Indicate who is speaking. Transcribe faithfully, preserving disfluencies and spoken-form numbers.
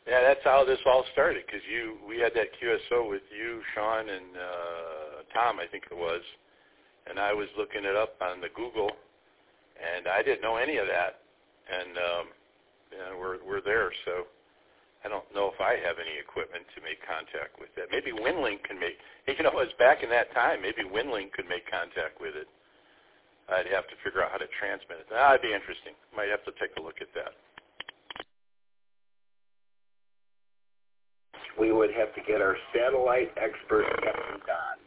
Speaker 1: Yeah, that's how this all started, because you, we had that Q S O with you, Sean, and uh, Tom, I think it was, and I was looking it up on the Google, and I didn't know any of that, and um, you know, we're we're there, so I don't know if I have any equipment to make contact with that. Maybe WinLink can make, you know, it was back in that time, maybe WinLink could make contact with it. I'd have to figure out how to transmit it. That'd be interesting. Might have to take a look at that.
Speaker 2: We would have to get our satellite expert, Captain Don.